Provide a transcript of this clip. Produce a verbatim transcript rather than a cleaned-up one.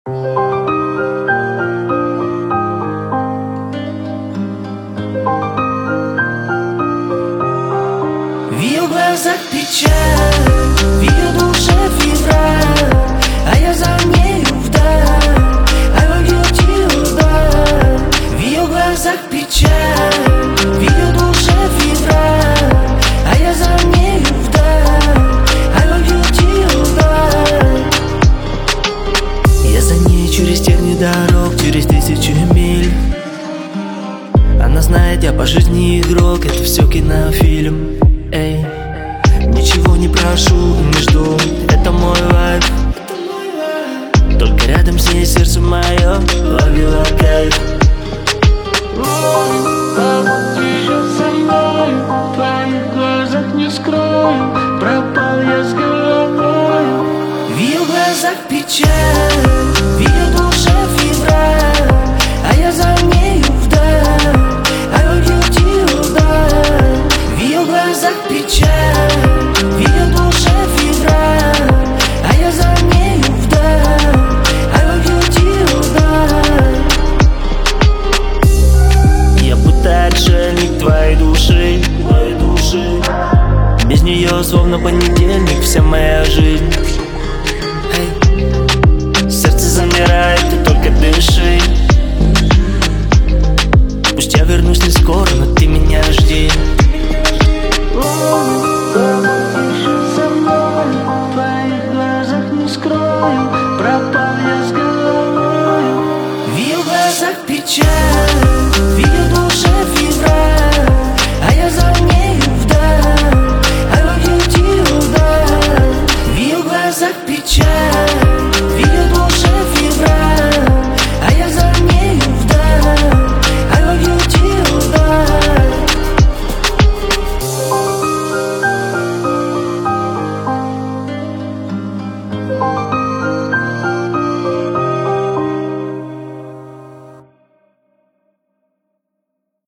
В ее глазах печаль, в ее душе февраль, а я за нею вдаль. I want you till die. В ее глазах печаль, в ее душе февраль, а я за нею вдаль. I want you till die. Я за ней через терни дорог, через тысячу миль. Она знает, я по жизни игрок, это все кинофильм. Эй, ничего не прошу, не жду, это мой вайб. Только рядом с ней сердце мое ловило кайф. Движет со мной, в твоих глазах не скрою, пропал я с головой. В ее глазах печаль,